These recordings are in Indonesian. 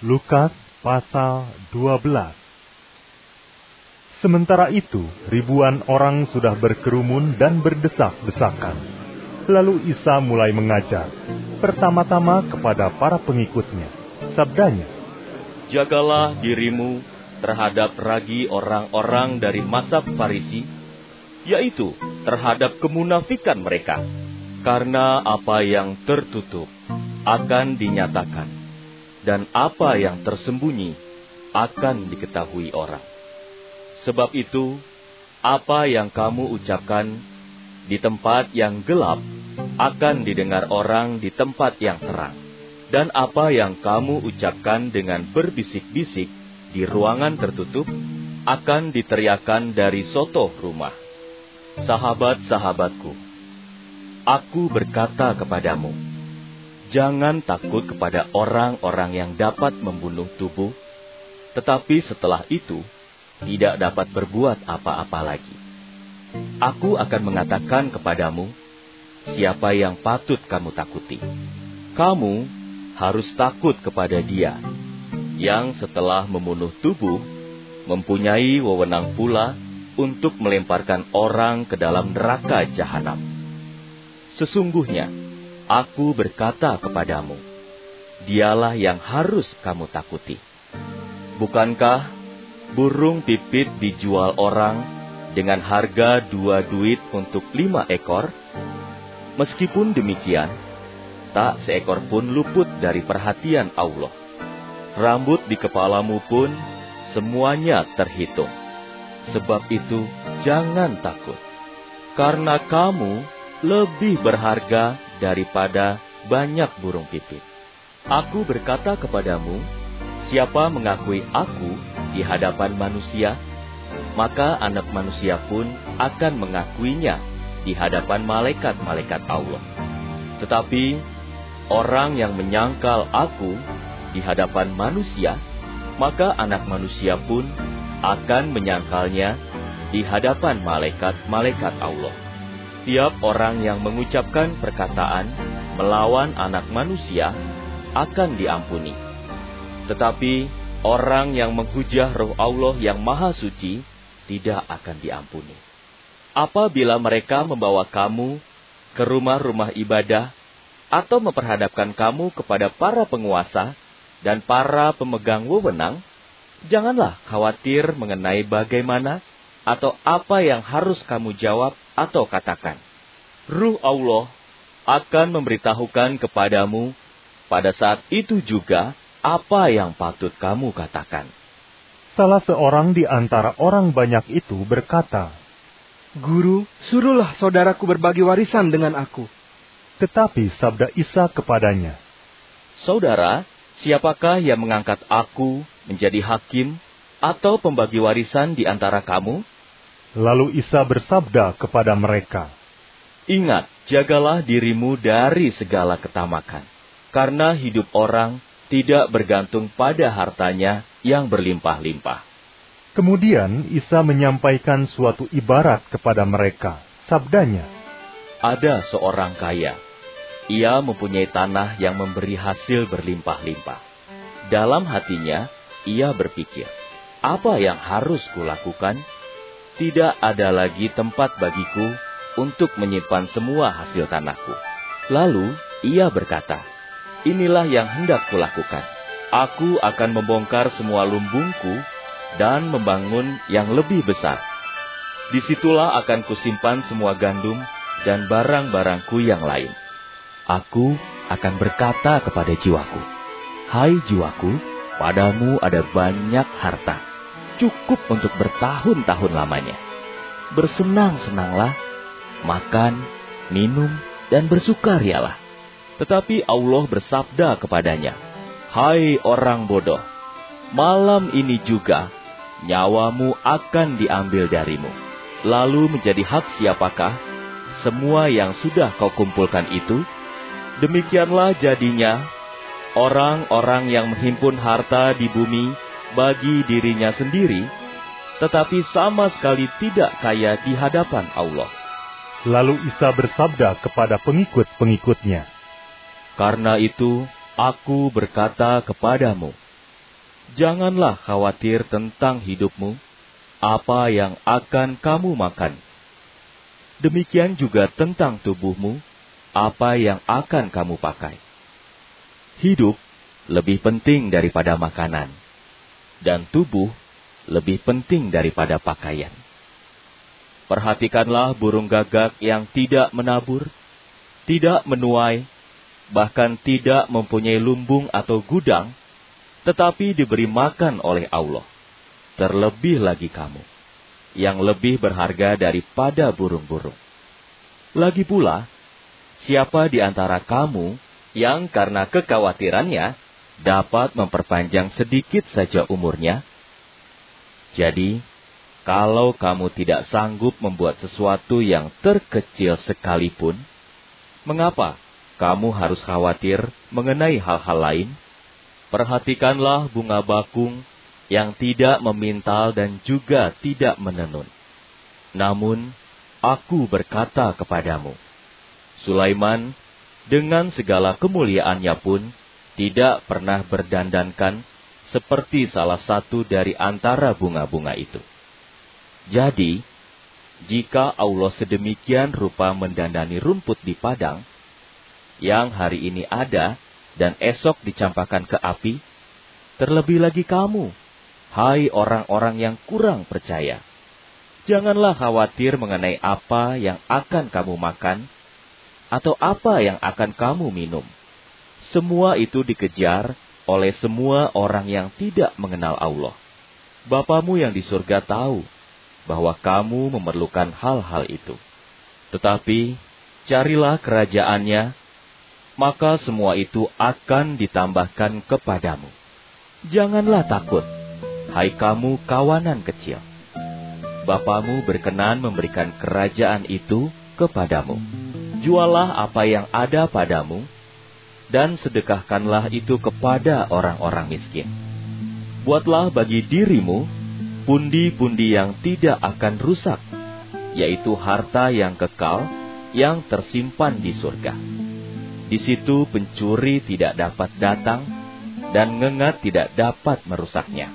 Lukas pasal 12. Sementara itu, ribuan orang sudah berkerumun dan berdesak-desakan. Lalu Isa mulai mengajar, pertama-tama kepada para pengikutnya. Sabdanya, "Jagalah dirimu terhadap ragi orang-orang dari mazhab Farisi, yaitu terhadap kemunafikan mereka. Karena apa yang tertutup akan dinyatakan, dan apa yang tersembunyi akan diketahui orang. Sebab itu, apa yang kamu ucapkan di tempat yang gelap akan didengar orang di tempat yang terang. Dan apa yang kamu ucapkan dengan berbisik-bisik di ruangan tertutup akan diteriakan dari sotoh rumah. Sahabat-sahabatku, aku berkata kepadamu, jangan takut kepada orang-orang yang dapat membunuh tubuh, tetapi setelah itu tidak dapat berbuat apa-apa lagi. Aku akan mengatakan kepadamu, siapa yang patut kamu takuti. Kamu harus takut kepada Dia, yang setelah membunuh tubuh, mempunyai wewenang pula untuk melemparkan orang ke dalam neraka jahanam. Sesungguhnya, aku berkata kepadamu, Dialah yang harus kamu takuti. Bukankah burung pipit dijual orang dengan harga 2 duit untuk 5 ekor? Meskipun demikian, tak seekor pun luput dari perhatian Allah. Rambut di kepalamu pun semuanya terhitung. Sebab itu jangan takut, karena kamu lebih berharga daripada banyak burung pipit. Aku berkata kepadamu, siapa mengakui aku di hadapan manusia, maka Anak Manusia pun akan mengakuinya di hadapan malaikat-malaikat Allah. Tetapi orang yang menyangkal aku di hadapan manusia, maka Anak Manusia pun akan menyangkalnya di hadapan malaikat-malaikat Allah. Setiap orang yang mengucapkan perkataan melawan Anak Manusia akan diampuni. Tetapi orang yang menghujah Roh Allah yang Maha Suci tidak akan diampuni. Apabila mereka membawa kamu ke rumah-rumah ibadah atau memperhadapkan kamu kepada para penguasa dan para pemegang wewenang, janganlah khawatir mengenai bagaimana atau apa yang harus kamu jawab atau katakan. Ruh Allah akan memberitahukan kepadamu pada saat itu juga apa yang patut kamu katakan. Salah seorang di antara orang banyak itu berkata, Guru, suruhlah saudaraku berbagi warisan dengan aku. Tetapi sabda Isa kepadanya, Saudara, siapakah yang mengangkat aku menjadi hakim atau pembagi warisan di antara kamu? Lalu Isa bersabda kepada mereka, Ingat, jagalah dirimu dari segala ketamakan, karena hidup orang tidak bergantung pada hartanya yang berlimpah-limpah. Kemudian Isa menyampaikan suatu ibarat kepada mereka. Sabdanya, ada seorang kaya. Ia mempunyai tanah yang memberi hasil berlimpah-limpah. Dalam hatinya, ia berpikir, apa yang harus kulakukan? Tidak ada lagi tempat bagiku untuk menyimpan semua hasil tanahku. Lalu ia berkata, inilah yang hendak kulakukan. Aku akan membongkar semua lumbungku dan membangun yang lebih besar. Disitulah akan kusimpan semua gandum dan barang-barangku yang lain. Aku akan berkata kepada jiwaku, hai jiwaku, padamu ada banyak harta, cukup untuk bertahun-tahun lamanya. Bersenang-senanglah, makan, minum, dan bersukarialah. Tetapi Allah bersabda kepadanya, hai orang bodoh, malam ini juga nyawamu akan diambil darimu. Lalu menjadi hak siapakah semua yang sudah kau kumpulkan itu? Demikianlah jadinya orang-orang yang menghimpun harta di bumi bagi dirinya sendiri, tetapi sama sekali tidak kaya di hadapan Allah. Lalu Isa bersabda kepada pengikut-pengikutnya, karena itu aku berkata kepadamu, Janganlah khawatir tentang hidupmu, apa yang akan kamu makan. Demikian juga tentang tubuhmu, apa yang akan kamu pakai. Hidup lebih penting daripada makanan, dan tubuh lebih penting daripada pakaian. Perhatikanlah burung gagak yang tidak menabur, tidak menuai, bahkan tidak mempunyai lumbung atau gudang, tetapi diberi makan oleh Allah. Terlebih lagi kamu, yang lebih berharga daripada burung-burung. Lagi pula, siapa di antara kamu yang karena kekhawatirannya dapat memperpanjang sedikit saja umurnya? Jadi, kalau kamu tidak sanggup membuat sesuatu yang terkecil sekalipun, mengapa kamu harus khawatir mengenai hal-hal lain? Perhatikanlah bunga bakung yang tidak memintal dan juga tidak menenun. Namun, aku berkata kepadamu, Sulaiman dengan segala kemuliaannya pun tidak pernah berdandankan seperti salah satu dari antara bunga-bunga itu. Jadi, jika Allah sedemikian rupa mendandani rumput di padang, yang hari ini ada dan esok dicampakkan ke api, terlebih lagi kamu, hai orang-orang yang kurang percaya. Janganlah khawatir mengenai apa yang akan kamu makan, atau apa yang akan kamu minum. Semua itu dikejar oleh semua orang yang tidak mengenal Allah. Bapamu yang di surga tahu bahwa kamu memerlukan hal-hal itu. Tetapi, carilah kerajaannya, maka semua itu akan ditambahkan kepadamu. Janganlah takut, hai kamu kawanan kecil. Bapamu berkenan memberikan kerajaan itu kepadamu. Juallah apa yang ada padamu, dan sedekahkanlah itu kepada orang-orang miskin. Buatlah bagi dirimu pundi-pundi yang tidak akan rusak, yaitu harta yang kekal yang tersimpan di surga. Di situ pencuri tidak dapat datang, dan ngengat tidak dapat merusaknya.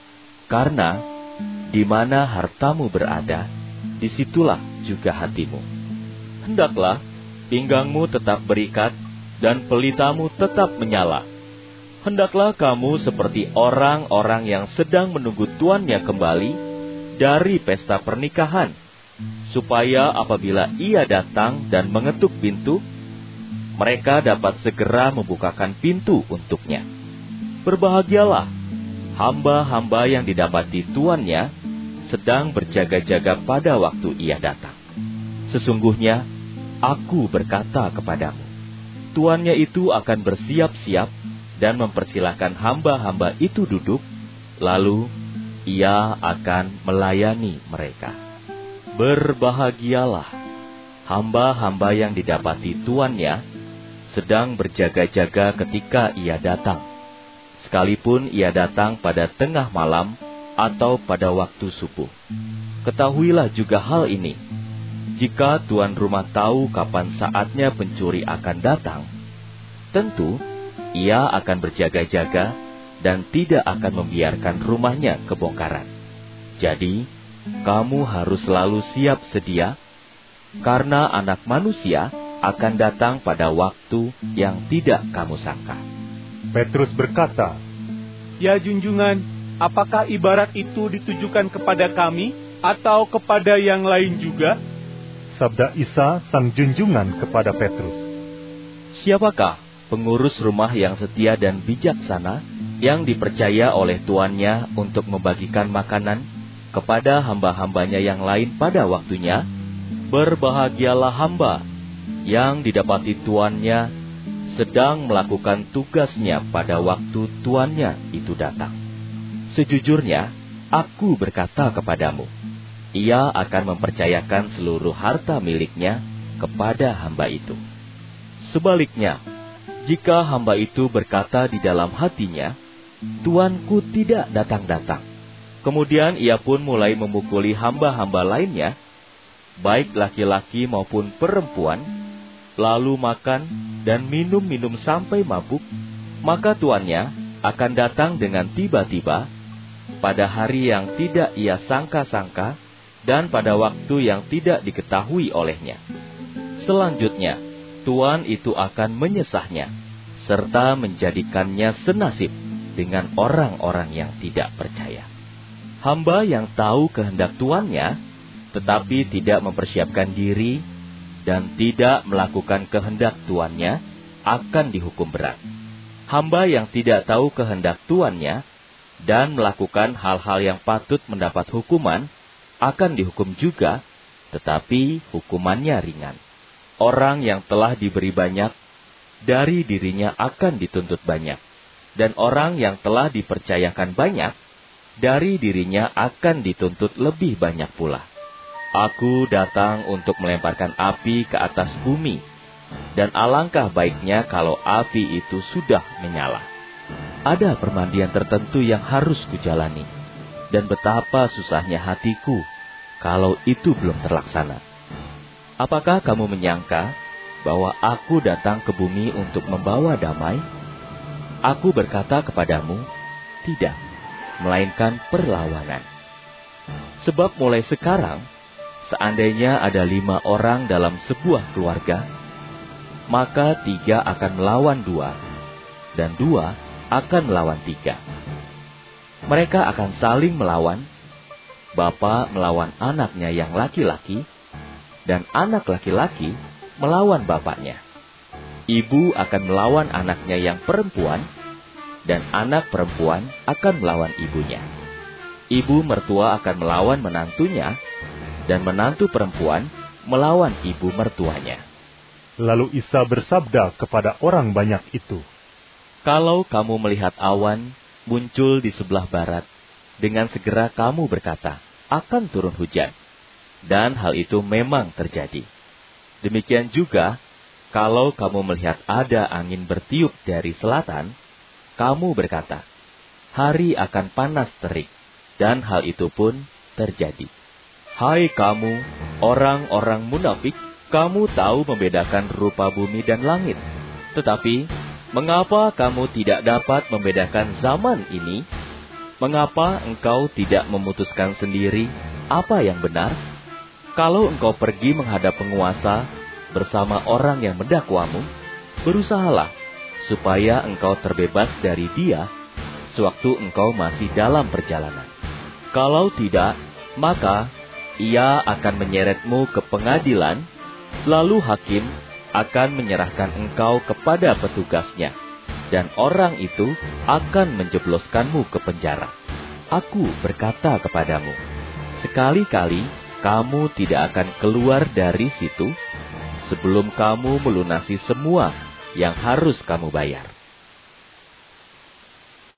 Karena di mana hartamu berada, disitulah juga hatimu. Hendaklah pinggangmu tetap berikat, dan pelitamu tetap menyala. Hendaklah kamu seperti orang-orang yang sedang menunggu tuannya kembali dari pesta pernikahan, supaya apabila ia datang dan mengetuk pintu, mereka dapat segera membukakan pintu untuknya. Berbahagialah hamba-hamba yang didapati tuannya sedang berjaga-jaga pada waktu ia datang. Sesungguhnya, aku berkata kepadamu, tuannya itu akan bersiap-siap dan mempersilahkan hamba-hamba itu duduk, lalu ia akan melayani mereka. Berbahagialah hamba-hamba yang didapati tuannya sedang berjaga-jaga ketika ia datang, sekalipun ia datang pada tengah malam atau pada waktu subuh. Ketahuilah juga hal ini, jika tuan rumah tahu kapan saatnya pencuri akan datang, tentu ia akan berjaga-jaga dan tidak akan membiarkan rumahnya kebongkaran. Jadi, kamu harus selalu siap sedia, karena Anak Manusia akan datang pada waktu yang tidak kamu sangka. Petrus berkata, Ya junjungan, apakah ibarat itu ditujukan kepada kami atau kepada yang lain juga? Sabda Isa sang junjungan kepada Petrus, Siapakah pengurus rumah yang setia dan bijaksana yang dipercaya oleh tuannya untuk membagikan makanan kepada hamba-hambanya yang lain pada waktunya? Berbahagialah hamba yang didapati tuannya sedang melakukan tugasnya pada waktu tuannya itu datang. Sejujurnya, aku berkata kepadamu, ia akan mempercayakan seluruh harta miliknya kepada hamba itu. Sebaliknya, jika hamba itu berkata di dalam hatinya, tuanku tidak datang-datang, kemudian ia pun mulai memukuli hamba-hamba lainnya, baik laki-laki maupun perempuan, lalu makan dan minum-minum sampai mabuk, maka tuannya akan datang dengan tiba-tiba, pada hari yang tidak ia sangka-sangka, dan pada waktu yang tidak diketahui olehnya. Selanjutnya, tuan itu akan menyesahnya, serta menjadikannya senasib dengan orang-orang yang tidak percaya. Hamba yang tahu kehendak tuannya, tetapi tidak mempersiapkan diri, dan tidak melakukan kehendak tuannya, akan dihukum berat. Hamba yang tidak tahu kehendak tuannya, dan melakukan hal-hal yang patut mendapat hukuman, akan dihukum juga, tetapi hukumannya ringan. Orang yang telah diberi banyak, dari dirinya akan dituntut banyak. Dan orang yang telah dipercayakan banyak, dari dirinya akan dituntut lebih banyak pula. Aku datang untuk melemparkan api ke atas bumi, dan alangkah baiknya kalau api itu sudah menyala. Ada permandian tertentu yang harus kujalani, dan betapa susahnya hatiku kalau itu belum terlaksana. Apakah kamu menyangka bahwa aku datang ke bumi untuk membawa damai? Aku berkata kepadamu, tidak, melainkan perlawanan. Sebab mulai sekarang, seandainya ada 5 orang dalam sebuah keluarga, maka 3 akan melawan 2, dan 2 akan melawan 3. Mereka akan saling melawan, bapa melawan anaknya yang laki-laki, dan anak laki-laki melawan bapaknya. Ibu akan melawan anaknya yang perempuan, dan anak perempuan akan melawan ibunya. Ibu mertua akan melawan menantunya, dan menantu perempuan melawan ibu mertuanya. Lalu Isa bersabda kepada orang banyak itu, Kalau kamu melihat awan muncul di sebelah barat, dengan segera kamu berkata, akan turun hujan. Dan hal itu memang terjadi. Demikian juga, kalau kamu melihat ada angin bertiup dari selatan, kamu berkata, hari akan panas terik. Dan hal itu pun terjadi. Hai kamu, orang-orang munafik, kamu tahu membedakan rupa bumi dan langit. Tetapi, mengapa kamu tidak dapat membedakan zaman ini? Mengapa engkau tidak memutuskan sendiri apa yang benar? Kalau engkau pergi menghadap penguasa bersama orang yang mendakwamu, berusahalah supaya engkau terbebas dari dia sewaktu engkau masih dalam perjalanan. Kalau tidak, maka ia akan menyeretmu ke pengadilan, lalu hakim akan menyerahkan engkau kepada petugasnya, dan orang itu akan menjebloskanmu ke penjara. Aku berkata kepadamu, sekali-kali kamu tidak akan keluar dari situ sebelum kamu melunasi semua yang harus kamu bayar.